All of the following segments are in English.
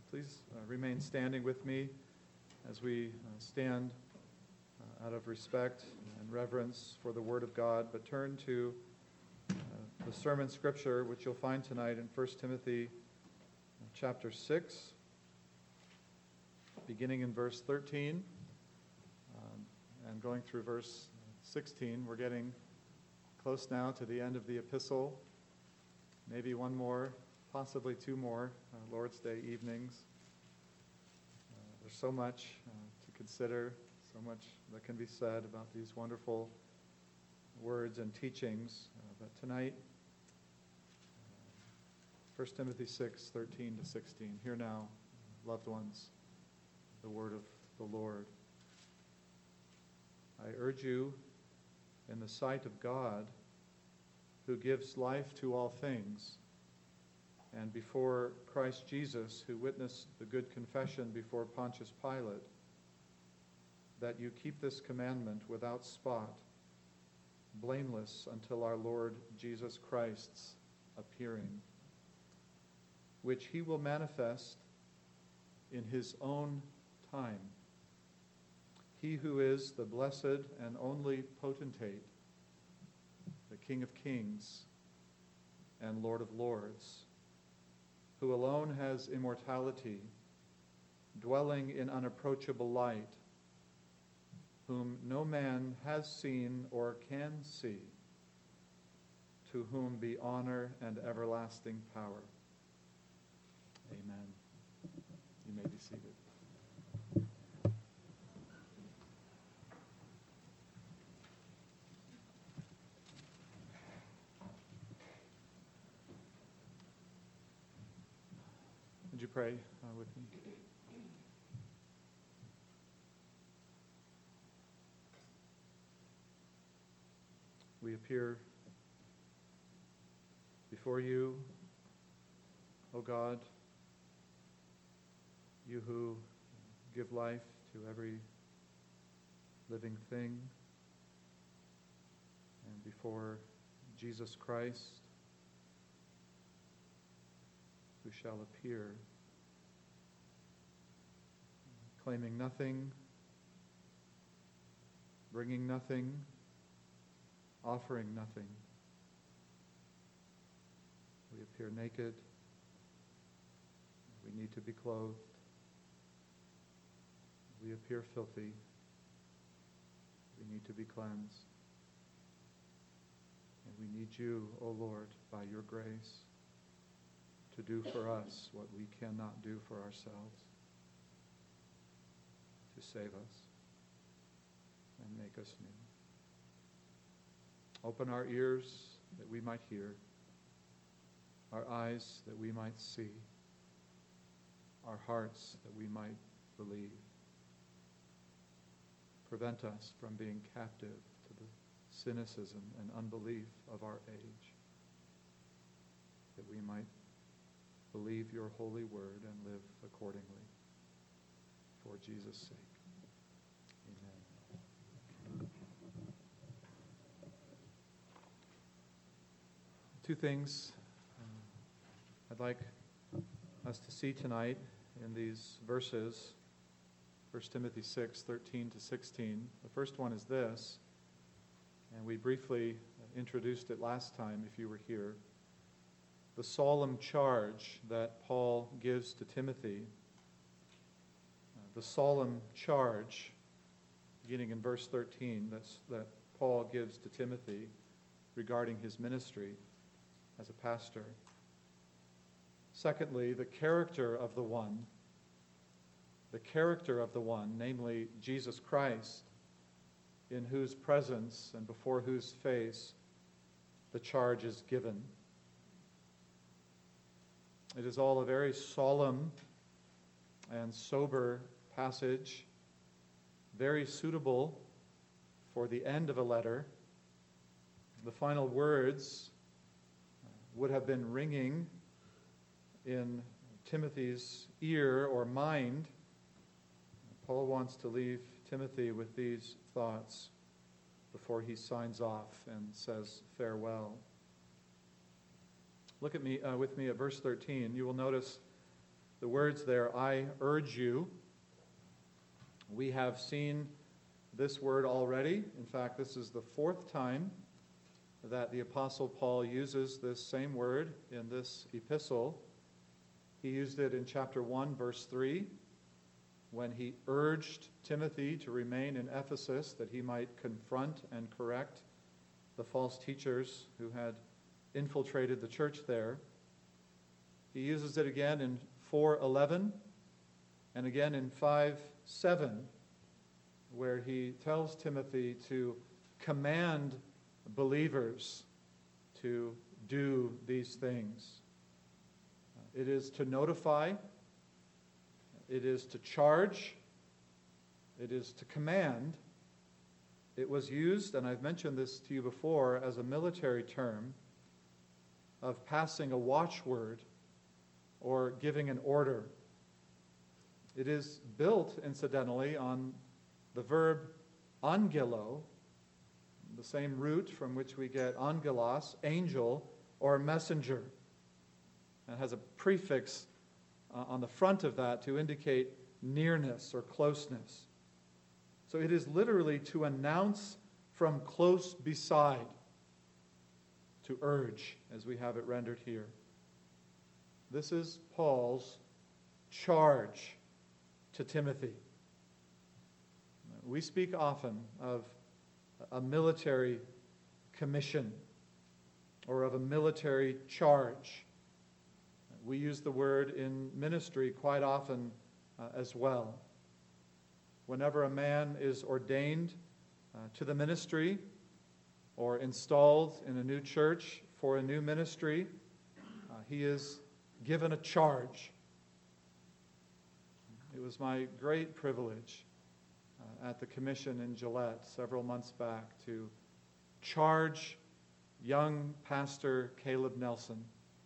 Please remain standing with me as we stand out of respect and reverence for the Word of God, but turn to the sermon scripture, which you'll find tonight in 1 Timothy chapter 6, beginning in verse 13 and going through verse 16. We're getting close now to the end of the epistle. Maybe one more, possibly two more Lord's Day evenings. There's so much to consider, so much that can be said about these wonderful words and teachings. But tonight, 1 Timothy 6, 13 to 16. Hear now, loved ones, the word of the Lord. I urge you, in the sight of God, who gives life to all things, and before Christ Jesus, who witnessed the good confession before Pontius Pilate, that you keep this commandment without spot, blameless until our Lord Jesus Christ's appearing, which he will manifest in his own time. He who is the blessed and only potentate, the King of kings and Lord of lords, who alone has immortality, dwelling in unapproachable light, whom no man has seen or can see, to whom be honor and everlasting power. Amen. You may be seated. Would you pray with me? We appear before you, O God, you who give life to every living thing, and before Jesus Christ, who shall appear, claiming nothing, bringing nothing, offering nothing. We appear naked. We need to be clothed. We appear filthy. We need to be cleansed. And we need you, O Lord, by your grace, to do for us what we cannot do for ourselves, to save us and make us new. Open our ears that we might hear, our eyes that we might see, our hearts that we might believe. Prevent us from being captive to the cynicism and unbelief of our age, that we might believe your holy word and live accordingly. For Jesus' sake. Amen. Two things I'd like us to see tonight in these verses, 1 Timothy 6, 13 to 16. The first one is this, and we briefly introduced it last time if you were here. The solemn charge that Paul gives to Timothy, the solemn charge, beginning in verse 13, that Paul gives to Timothy regarding his ministry as a pastor. Secondly, the character of the one, namely Jesus Christ, in whose presence and before whose face the charge is given. It is all a very solemn and sober passage, very suitable for the end of a letter. The final words would have been ringing in Timothy's ear or mind. Paul wants to leave Timothy with these thoughts before he signs off and says farewell. Look at me with me at verse 13. You will notice The words there, I urge you, we have seen this word already. In fact, this is the fourth time that the Apostle Paul uses this same word in this epistle. He used it in chapter 1, verse 3, when he urged Timothy to remain in Ephesus that he might confront and correct the false teachers who had infiltrated the church there. He uses it again in 4:11 and again in 5:7, where he tells Timothy to command believers to do these things. It is to notify, it is to charge, it is to command. It was used, and I've mentioned this to you before, as a military term of passing a watchword or giving an order. It is built, incidentally, on the verb angelo, the same root from which we get angelos, angel, or messenger. It has a prefix on the front of that to indicate nearness or closeness. So it is literally to announce from close beside, to urge, as we have it rendered here. This is Paul's charge to Timothy. We speak often of a military commission or of a military charge. We use the word in ministry quite often as well. Whenever a man is ordained to the ministry or installed in a new church for a new ministry, he is given a charge. It was my great privilege at the commission in Gillette several months back to charge young pastor Caleb Nelson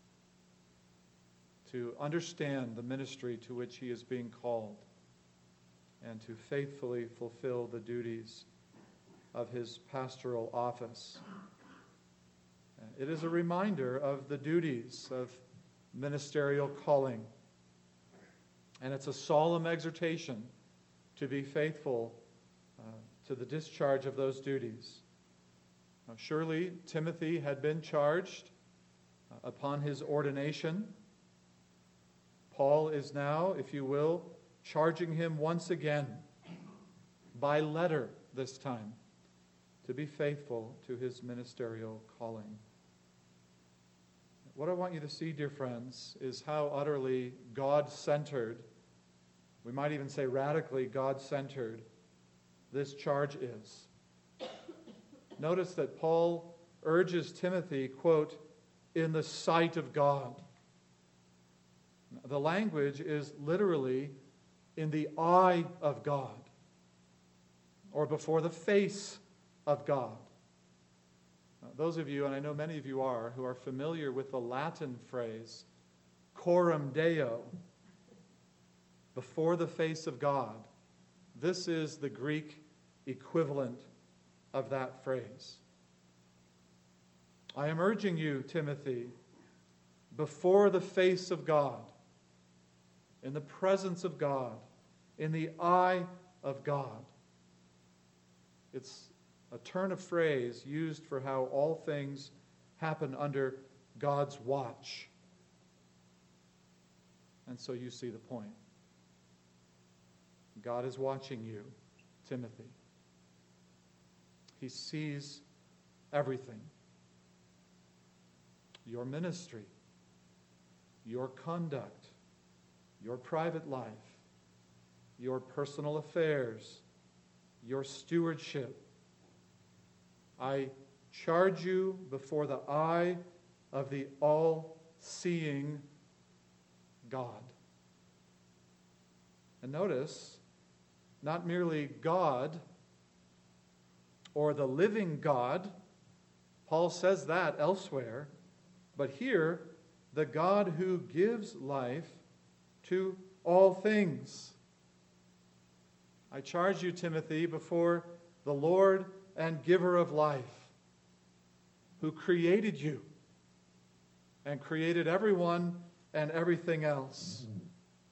to understand the ministry to which he is being called and to faithfully fulfill the duties of his pastoral office. It is a reminder of the duties of ministerial calling, and it's a solemn exhortation to be faithful to the discharge of those duties. Now, surely Timothy had been charged upon his ordination. Paul is now, if you will, charging him once again, by letter this time, to be faithful to his ministerial calling. What I want you to see, dear friends, is how utterly God-centered, we might even say radically God-centered, this charge is. Notice that Paul urges Timothy, quote, in the sight of God. The language is literally in the eye of God, or before the face of God. Those of you, and I know many of you are, who are familiar with the Latin phrase, coram Deo, before the face of God, this is the Greek equivalent of that phrase. I am urging you, Timothy, before the face of God, in the presence of God, in the eye of God. It's a turn of phrase used for how all things happen under God's watch. And so you see the point. God is watching you, Timothy. He sees everything. Your ministry, your conduct, your private life, your personal affairs, your stewardship. I charge you before the eye of the all-seeing God. And notice, not merely God or the living God, Paul says that elsewhere, but here, the God who gives life to all things. I charge you, Timothy, before the Lord and giver of life, who created you and created everyone and everything else.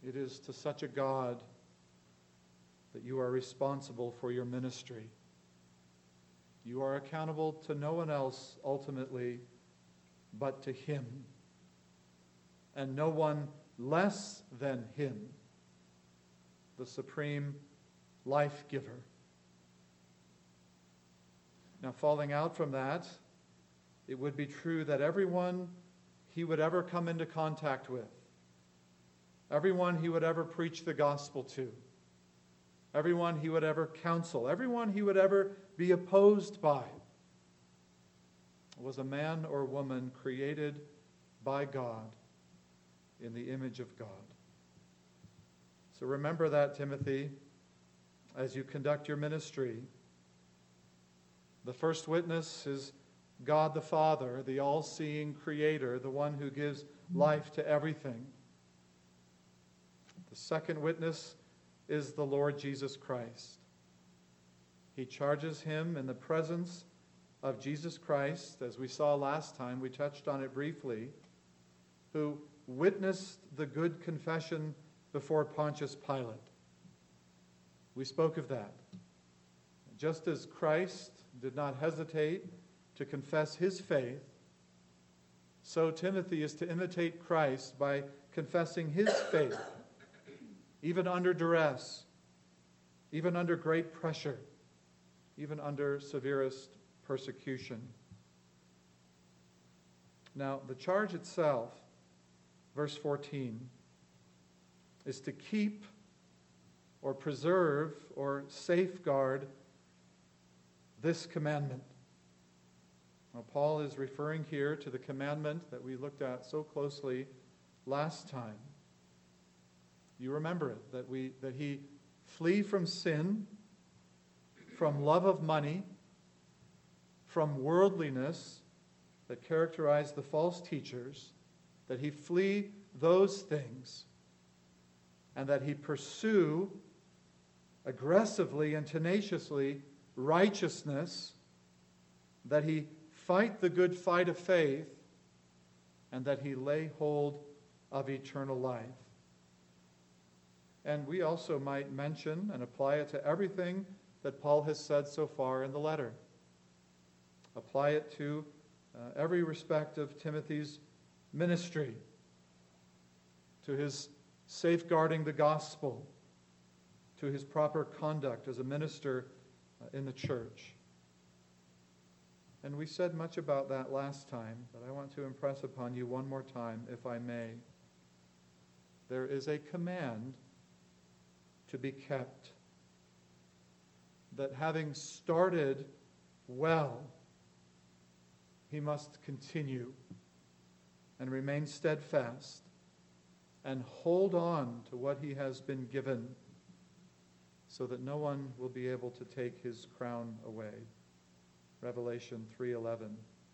It is to such a God that you are responsible for your ministry. You are accountable to no one else ultimately but to him, and no one less than him, the supreme life giver. Now, falling out from that, it would be true that everyone he would ever come into contact with, everyone he would ever preach the gospel to, everyone he would ever counsel, everyone he would ever be opposed by, was a man or woman created by God in the image of God. So remember that, Timothy, as you conduct your ministry. The first witness is God the Father, the all-seeing Creator, the one who gives life to everything. The second witness is the Lord Jesus Christ. He charges him in the presence of Jesus Christ, as we saw last time, we touched on it briefly, who witnessed the good confession before Pontius Pilate. We spoke of that. Just as Christ did not hesitate to confess his faith, so Timothy is to imitate Christ by confessing his faith, even under duress, even under great pressure, even under severest persecution. Now, the charge itself, verse 14, is to keep or preserve or safeguard this commandment. Now, Paul is referring here to the commandment that we looked at so closely last time. You remember it, that he flee from sin, from love of money, from worldliness that characterized the false teachers, that he flee those things, and that he pursue aggressively and tenaciously righteousness, that he fight the good fight of faith, and that he lay hold of eternal life. And we also might mention and apply it to everything that Paul has said so far in the letter. Apply it to every respect of Timothy's ministry, to his safeguarding the gospel, to his proper conduct as a minister in the church. And we said much about that last time, but I want to impress upon you one more time, if I may. There is a command to be kept, that having started well, he must continue and remain steadfast and hold on to what he has been given, so that no one will be able to take his crown away. Revelation 3:11.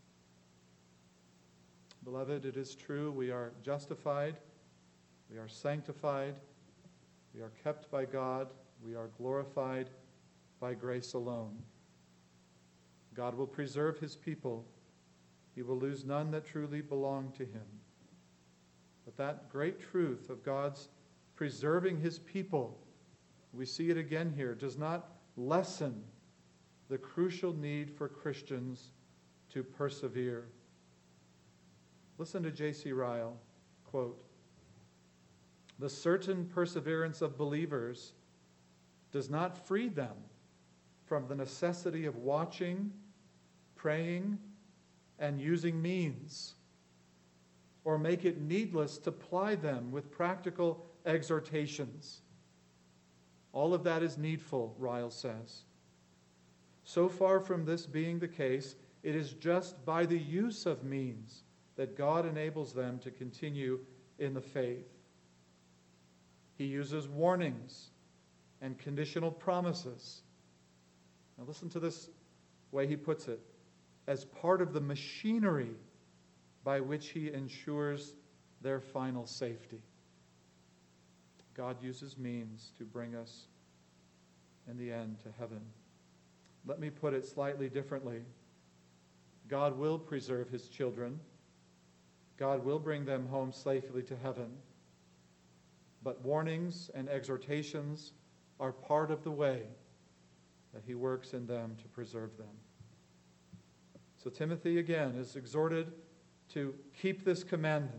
Beloved, it is true, we are justified, we are sanctified, we are kept by God, we are glorified by grace alone. God will preserve his people. He will lose none that truly belong to him. But that great truth of God's preserving his people, we see it again here, does not lessen the crucial need for Christians to persevere. Listen to J.C. Ryle, quote, "The certain perseverance of believers does not free them from the necessity of watching, praying, and using means, or make it needless to ply them with practical exhortations." All of that is needful, Ryle says. So far from this being the case, it is just by the use of means that God enables them to continue in the faith. He uses warnings and conditional promises. Now listen to this way he puts it, as part of the machinery by which he ensures their final safety. God uses means to bring us in the end to heaven. Let me put it slightly differently. God will preserve his children. God will bring them home safely to heaven. but warnings and exhortations are part of the way that he works in them to preserve them. So Timothy, again, is exhorted to keep this commandment,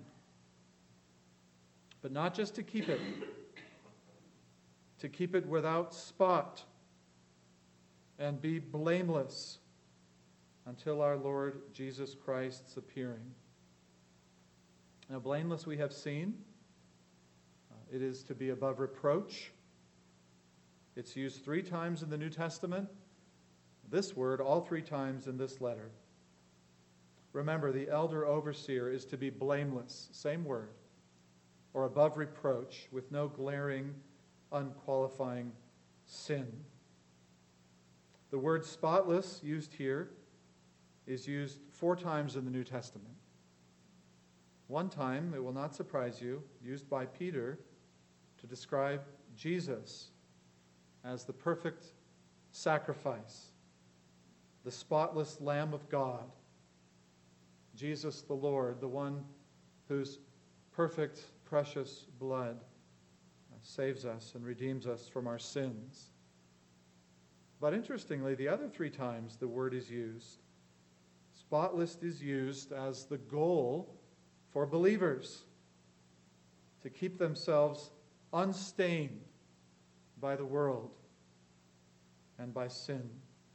but not just to keep it without spot and be blameless until our Lord Jesus Christ's appearing. Now, blameless we have seen. It is to be above reproach. It's used 3 times in the New Testament. This word, all 3 times in this letter. Remember, the elder overseer is to be blameless, same word, or above reproach, with no glaring, unqualifying sin. The word spotless, used here, is used 4 times in the New Testament. One time, it will not surprise you, used by Peter to describe Jesus as the perfect sacrifice, the spotless Lamb of God, Jesus the Lord, the one whose perfect, precious blood saves us and redeems us from our sins. But interestingly, the other 3 times the word is used, spotless is used as the goal for believers to keep themselves unstained by the world and by sin.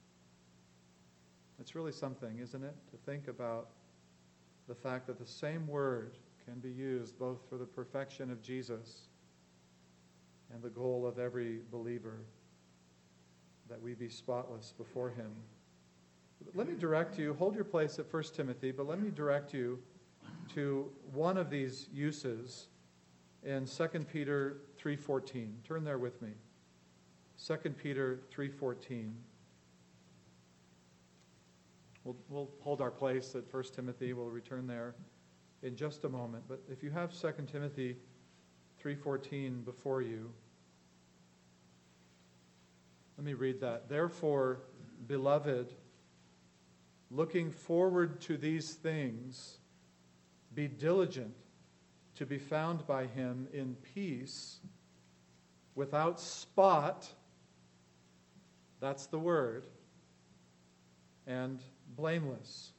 It's really something, isn't it, to think about the fact that the same word can be used both for the perfection of Jesus and the goal of every believer, that we be spotless before him. Let me direct you, hold your place at 1 Timothy, but let me direct you to one of these uses in 2 Peter 3:14. Turn there with me. 2 Peter 3:14. We'll hold our place at 1 Timothy. We'll return there in just a moment. But if you have 2 Timothy 3:14 before you, let me read that. Therefore, beloved, looking forward to these things, be diligent to be found by him in peace, without spot, that's the word, and blameless.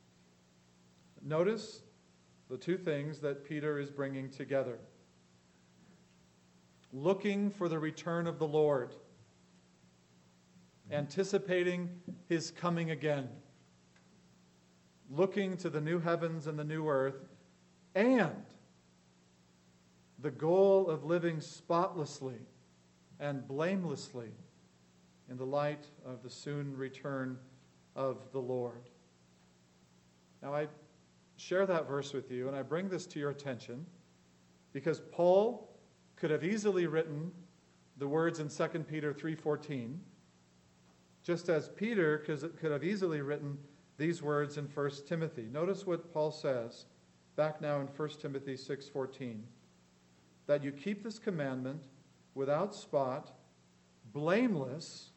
Notice the 2 things that Peter is bringing together. Looking for the return of the Lord, anticipating his coming again, looking to the new heavens and the new earth, and the goal of living spotlessly and blamelessly in the light of the soon return of the Lord. Now, I share that verse with you, and I bring this to your attention because Paul could have easily written the words in 2 Peter 3:14, just as Peter could have easily written these words in 1 Timothy. Notice what Paul says back now in 1 Timothy 6:14, that you keep this commandment without spot, blameless,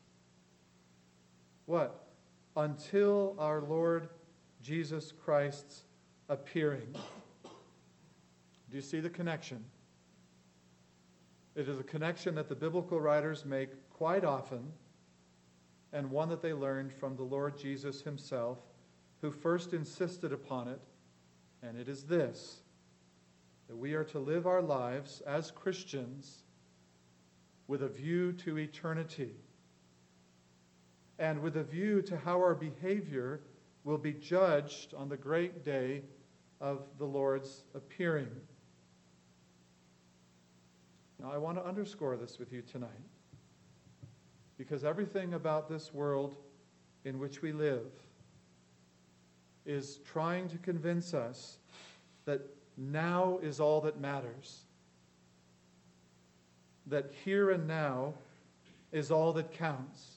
what? Until our Lord Jesus Christ's appearing. Do you see the connection? It is a connection that the biblical writers make quite often, and one that they learned from the Lord Jesus himself, who first insisted upon it, and it is this, that we are to live our lives as Christians with a view to eternity and with a view to how our behavior will be judged on the great day of the Lord's appearing. Now, I want to underscore this with you tonight, because everything about this world in which we live is trying to convince us that now is all that matters, that here and now is all that counts.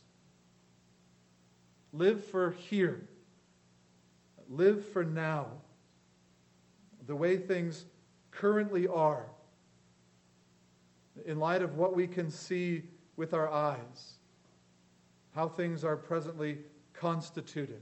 Live for here. Live for now, the way things currently are, in light of what we can see with our eyes, how things are presently constituted.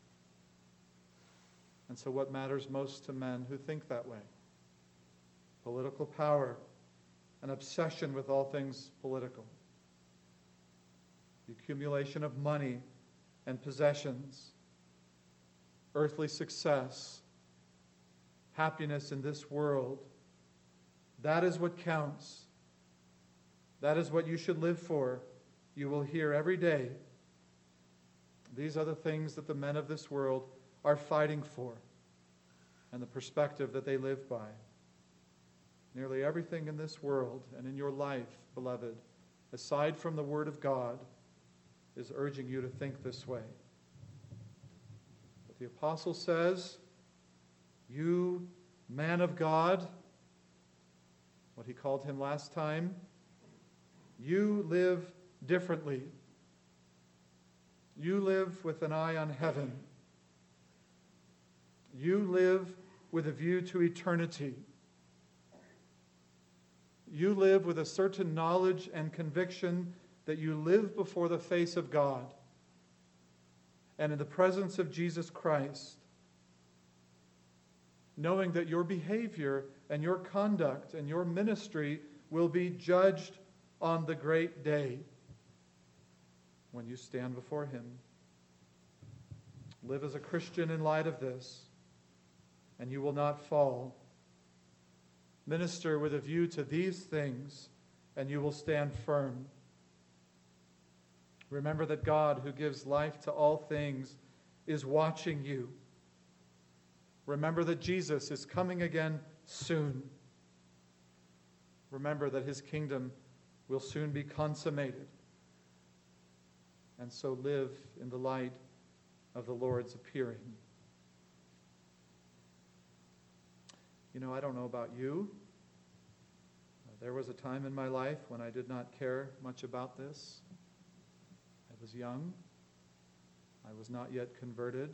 And so what matters most to men who think that way? Political power an obsession with all things political, the accumulation of money and possessions, earthly success, happiness in this world. That is what counts. That is what you should live for. You will hear every day. These are the things that the men of this world are fighting for, and the perspective that they live by. Nearly everything in this world and in your life, beloved, aside from the Word of God, is urging you to think this way. But the apostle says, you man of God, what he called him last time, you live differently. You live with an eye on heaven. You live with a view to eternity. You live with a certain knowledge and conviction that you live before the face of God and in the presence of Jesus Christ, knowing that your behavior and your conduct and your ministry will be judged on the great day when you stand before Him. Live as a Christian in light of this, and you will not fall. Minister with a view to these things, and you will stand firm. Remember that God, who gives life to all things, is watching you. Remember that Jesus is coming again soon. Remember that His kingdom will soon be consummated. And so live in the light of the Lord's appearing. You know, I don't know about you. There was a time in my life when I did not care much about this. I was young. I was not yet converted.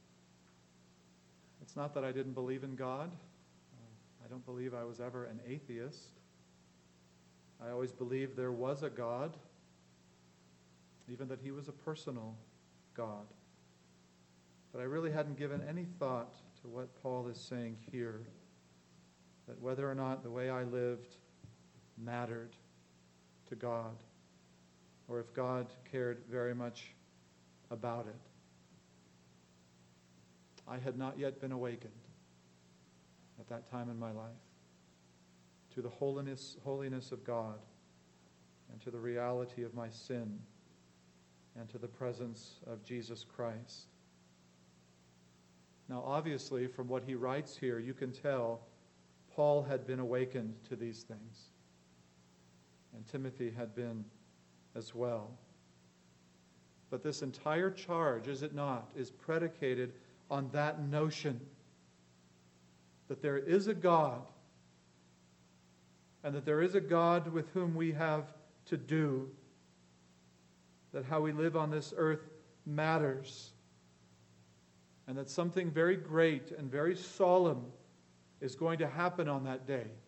It's not that I didn't believe in God. I don't believe I was ever an atheist. I always believed there was a God, even that He was a personal God. But I really hadn't given any thought to what Paul is saying here, that whether or not the way I lived mattered to God, or if God cared very much about it. I had not yet been awakened at that time in my life to the holiness of God, and to the reality of my sin, and to the presence of Jesus Christ. Now, obviously, from what he writes here, you can tell Paul had been awakened to these things, and Timothy had been as well. But this entire charge, is it not, is predicated on that notion that there is a God, and that there is a God with whom we have to do, that how we live on this earth matters, and that something very great and very solemn is going to happen on that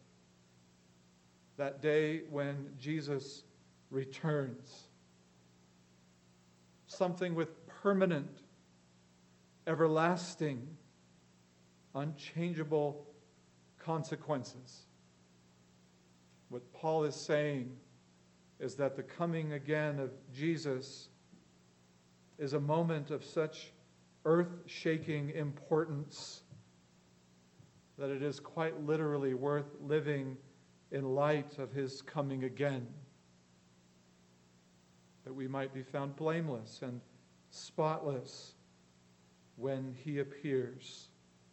day when Jesus returns. Something with permanent, everlasting, unchangeable consequences. What Paul is saying is that the coming again of Jesus is a moment of such earth-shaking importance that it is quite literally worth living in light of His coming again, that we might be found blameless and spotless when He appears.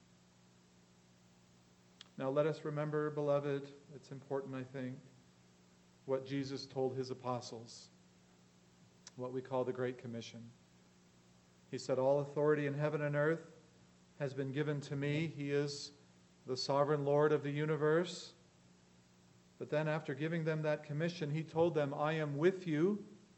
Now let us remember, beloved, it's important, I think, what Jesus told His apostles, what we call the Great Commission. He said, all authority in heaven and earth has been given to me. He is the sovereign Lord of the universe. But then after giving them that commission, He told them, I am with you.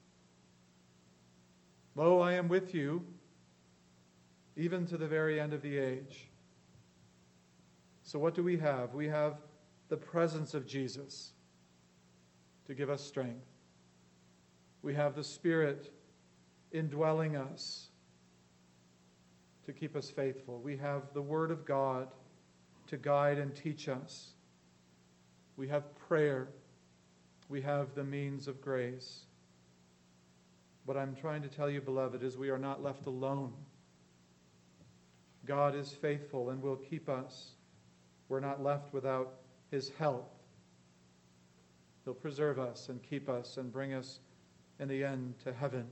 Lo, I am with you, even to the very end of the age. So what do we have? We have the presence of Jesus to give us strength. We have the Spirit indwelling us to keep us faithful. We have the Word of God to guide and teach us. We have prayer we have the means of grace. What I'm trying to tell you, beloved, is we are not left alone. God is faithful and will keep us. We're not left without His help. He'll preserve us and keep us and bring us in the end to heaven.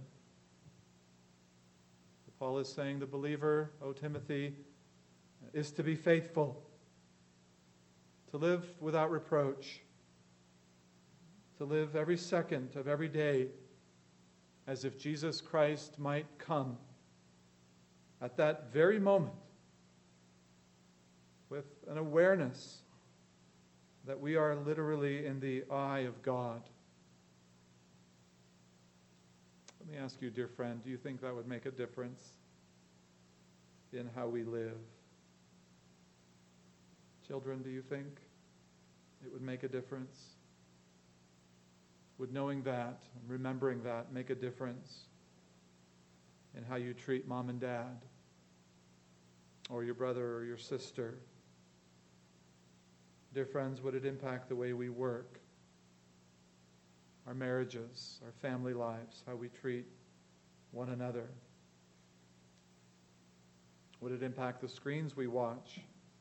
Paul is saying the believer, O Timothy, is to be faithful, to live without reproach, to live every second of every day as if Jesus Christ might come at that very moment with an awareness that we are literally in the eye of God. Let me ask you, dear friend, do you think that would make a difference in how we live? Children, do you think it would make a difference? Would knowing that, remembering that, make a difference in how you treat mom and dad, or your brother or your sister? Dear friends, would it impact the way we work, our marriages, our family lives, how we treat one another? Would it impact the screens we watch,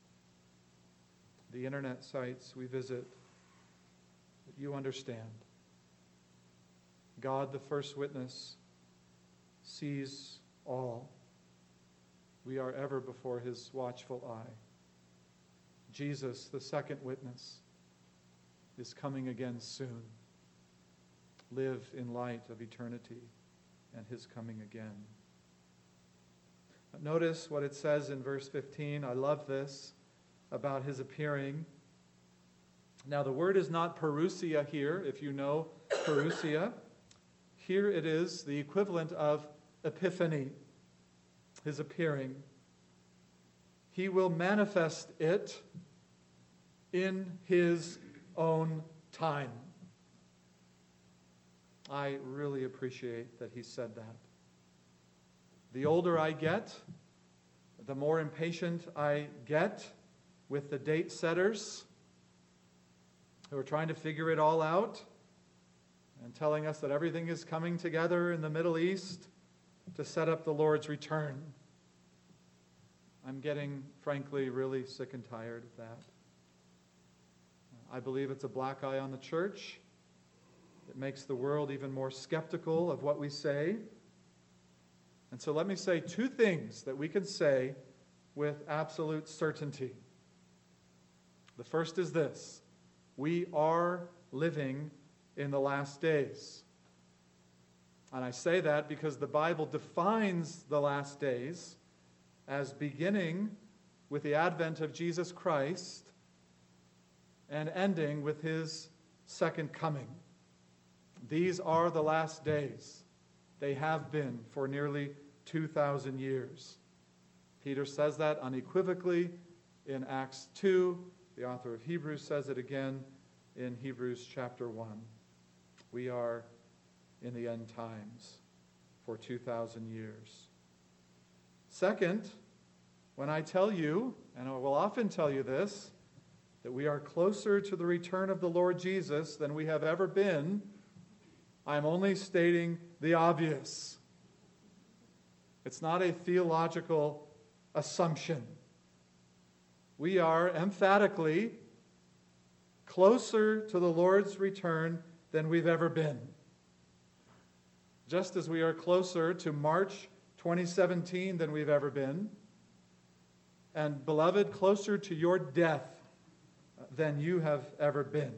the internet sites we visit? That you understand, God, the first witness, sees all. We are ever before His watchful eye. Jesus, the second witness, is coming again soon. Live in light of eternity and His coming again. Notice what it says in verse 15. I love this about His appearing. Now, the word is not parousia here, if you know parousia. Here it is the equivalent of epiphany, His appearing. He will manifest it in His own time. I really appreciate that He said that. The older I get, the more impatient I get with the date setters who are trying to figure it all out and telling us that everything is coming together in the Middle East to set up the Lord's return. I'm getting, frankly, really sick and tired of that. I believe it's a black eye on the church. It makes the world even more skeptical of what we say. And so let me say two things that we can say with absolute certainty. The first is this: we are living in the last days. And I say that because the Bible defines the last days as beginning with the advent of Jesus Christ and ending with His second coming. These are the last days. They have been for nearly 2,000 years. Peter says that unequivocally in Acts 2. The author of Hebrews says it again in Hebrews chapter 1. We are in the end times for 2,000 years. Second, when I tell you, and I will often tell you this, that we are closer to the return of the Lord Jesus than we have ever been, I'm only stating the obvious. It's not a theological assumption. We are emphatically closer to the Lord's return than we've ever been. Just as we are closer to March 2017 than we've ever been, and beloved, closer to your death than you have ever been.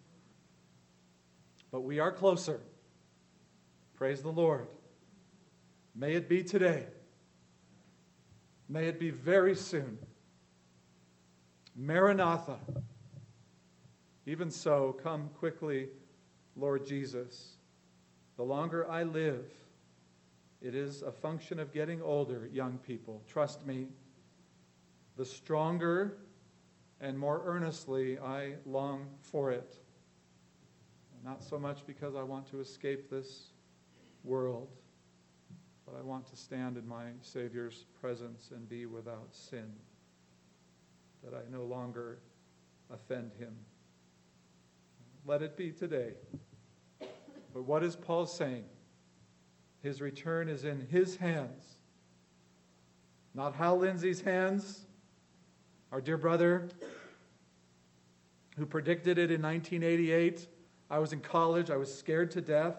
But we are closer. Praise the Lord. May it be today. May it be very soon. Maranatha. Even so, come quickly, Lord Jesus. The longer I live, it is a function of getting older, young people. Trust me. The stronger and more earnestly I long for it. Not so much because I want to escape this world, but I want to stand in my Savior's presence and be without sin, that I no longer offend Him. let it be today. But what is Paul saying? His return is in his hands. Not Hal Lindsey's hands, our dear brother who predicted it in 1988. I was in college. I was scared to death.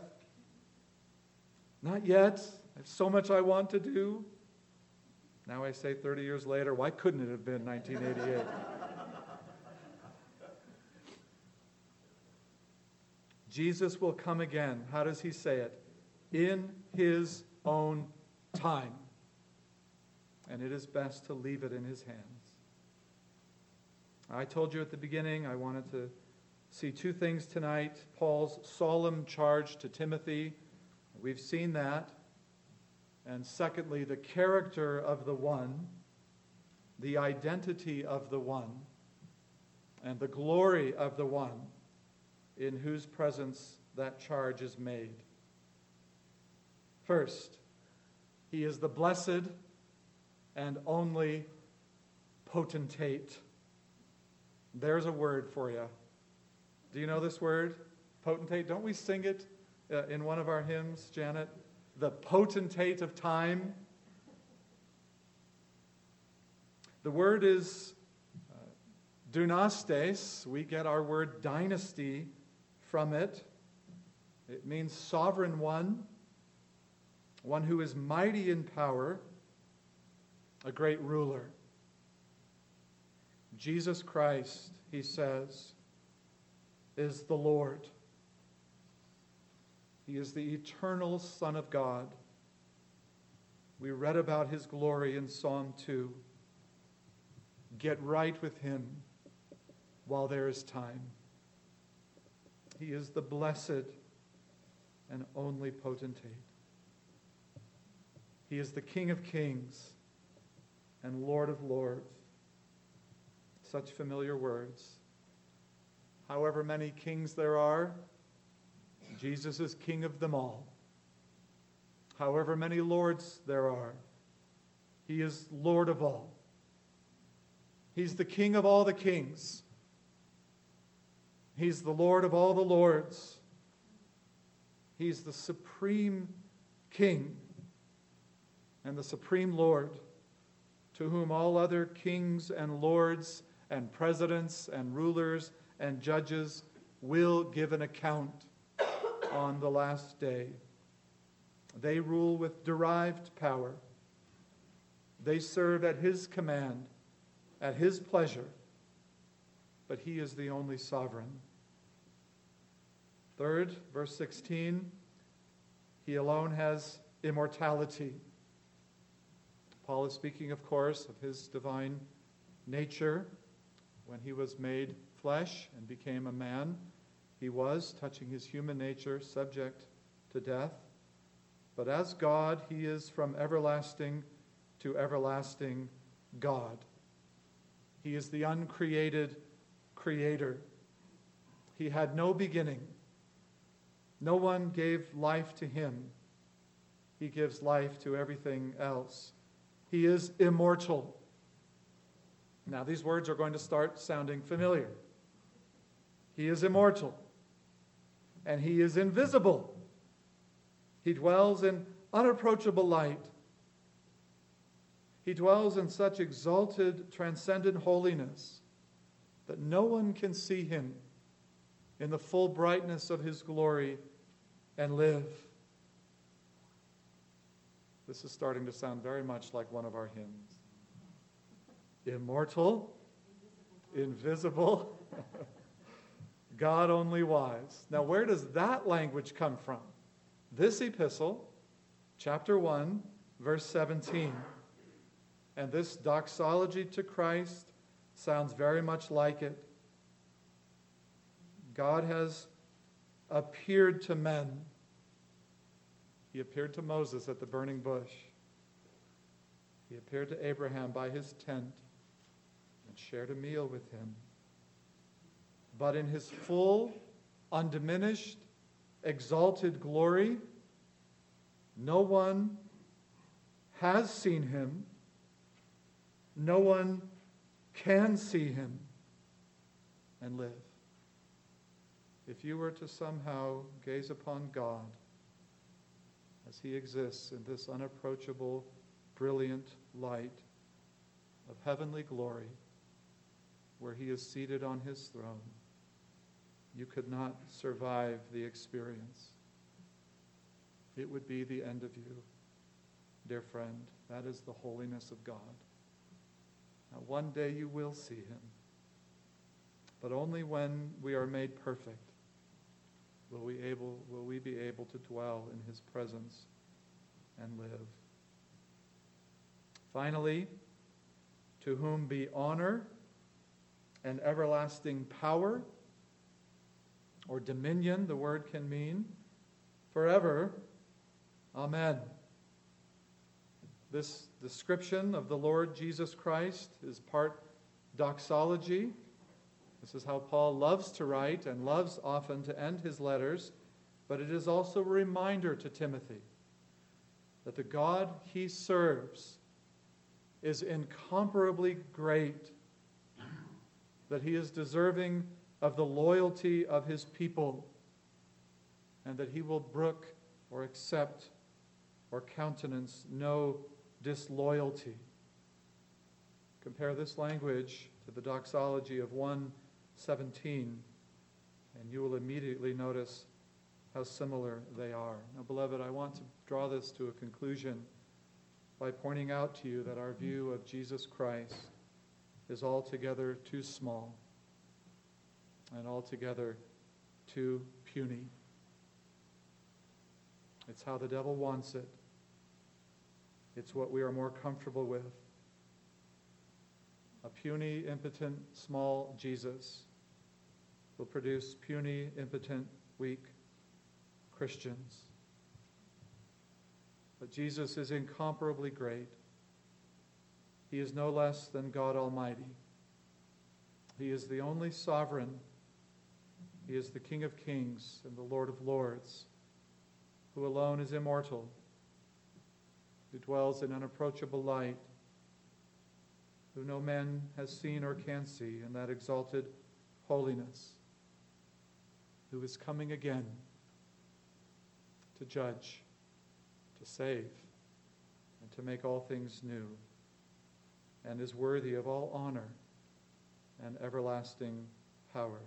Not yet. I have so much I want to do. Now I say 30 years later, why couldn't it have been 1988? Jesus will come again. How does he say it? In his own time. And it is best to leave it in his hands. I told you at the beginning I wanted to see two things tonight. Paul's solemn charge to Timothy. We've seen that. And secondly, the character of the one, the identity of the one, and the glory of the one in whose presence that charge is made. First, he is the blessed and only potentate. There's a word for you. Do you know this word? Potentate. Don't we sing it in one of our hymns, Janet? The potentate of time. The word is dynastes. We get our word dynasty from it. It means sovereign one who is mighty in power, a great ruler. Jesus Christ, he says, is the Lord. He is the eternal Son of God. We read about his glory in Psalm 2. Get right with him while there is time. He is the blessed and only potentate. He is the King of kings and Lord of lords. Such familiar words. However many kings there are, Jesus is King of them all. However many lords there are, he is Lord of all. He's the King of all the kings. He's the Lord of all the lords. He's the supreme King and the supreme Lord, to whom all other kings and lords and presidents and rulers and judges will give an account on the last day. They rule with derived power. They serve at his command, at his pleasure, but he is the only sovereign. Third, verse 16, he alone has immortality. Paul is speaking, of course, of his divine nature. When he was made flesh and became a man, he was, touching his human nature, subject to death. But as God, he is from everlasting to everlasting God. He is the uncreated creator. He had no beginning. No one gave life to him. He gives life to everything else. He is immortal. Now, these words are going to start sounding familiar. He is immortal. And he is invisible. He dwells in unapproachable light. He dwells in such exalted, transcendent holiness that no one can see him in the full brightness of his glory and live. This is starting to sound very much like one of our hymns. Immortal, invisible, God only wise. Now, where does that language come from? This epistle, chapter 1, verse 17. And this doxology to Christ sounds very much like it. God has appeared to men. He appeared to Moses at the burning bush. He appeared to Abraham by his tent and shared a meal with him. But in his full, undiminished, exalted glory, no one has seen him. No one can see him and live. if you were to somehow gaze upon God as he exists in this unapproachable, brilliant light of heavenly glory, where he is seated on his throne, you could not survive the experience. It would be the end of you, dear friend. That is the holiness of God. Now, one day you will see him, but only when we are made perfect will we be able to dwell in his presence and live. Finally, to whom be honor and everlasting power, or dominion, the word can mean, forever. Amen. This description of the Lord Jesus Christ is part doxology. This is how Paul loves to write and loves often to end his letters, but it is also a reminder to Timothy that the God he serves is incomparably great, that he is deserving of the loyalty of his people, and that he will brook or accept or countenance no disloyalty. Compare this language to the doxology of 1:17, and you will immediately notice how similar they are. Now, beloved, I want to draw this to a conclusion by pointing out to you that our view of Jesus Christ is altogether too small and altogether too puny. It's how the devil wants it. It's what we are more comfortable with. A puny, impotent, small Jesus will produce puny, impotent, weak Christians. But Jesus is incomparably great. He is no less than God Almighty. He is the only sovereign. He is the King of Kings and the Lord of Lords, who alone is immortal, who dwells in unapproachable light, who no man has seen or can see in that exalted holiness, who is coming again to judge, to save, and to make all things new, and is worthy of all honor and everlasting power.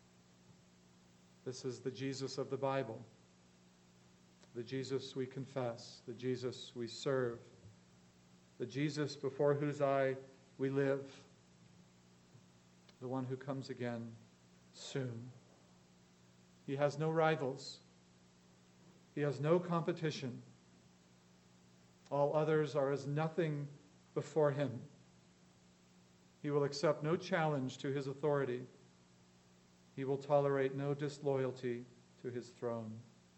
This is the Jesus of the Bible, the Jesus we confess, the Jesus we serve, the Jesus before whose eye we live, the one who comes again soon. He has no rivals. He has no competition. All others are as nothing before him. He will accept no challenge to his authority. He will tolerate no disloyalty to his throne.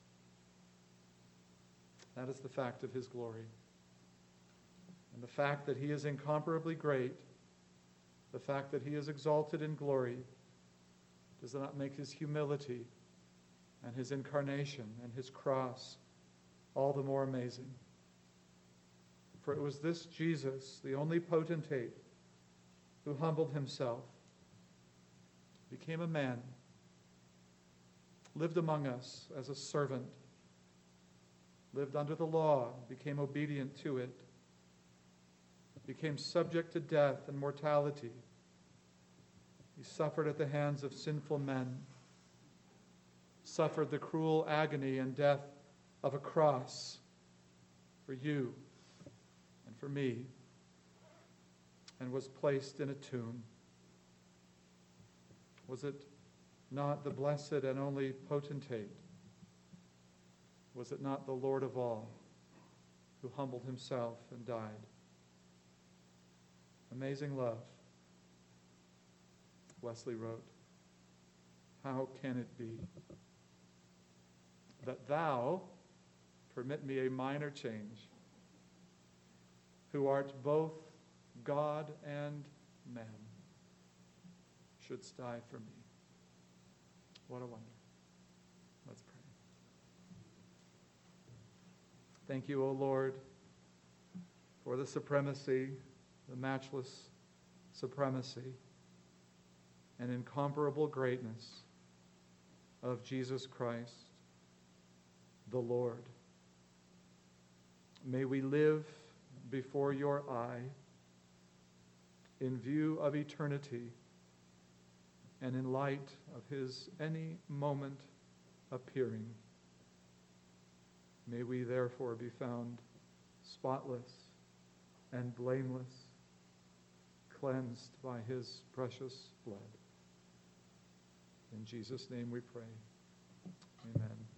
That is the fact of his glory. And the fact that he is incomparably great, the fact that he is exalted in glory, does not make his humility and his incarnation and his cross all the more amazing. For it was this Jesus, the only potentate, who humbled himself, became a man, lived among us as a servant, lived under the law, became obedient to it, became subject to death and mortality. He suffered at the hands of sinful men, suffered the cruel agony and death of a cross for you and for me, and was placed in a tomb. Was it not the blessed and only potentate? Was it not the Lord of all who humbled himself and died? Amazing love. Wesley wrote, how can it be that thou, permit me a minor change, who art both God and man, shouldst die for me? What a wonder. Let's pray. Thank you, O Lord, for the supremacy, the matchless supremacy and incomparable greatness of Jesus Christ, the Lord. May we live before your eye in view of eternity and in light of his any moment appearing. May we therefore be found spotless and blameless, cleansed by his precious blood. In Jesus' name we pray. Amen.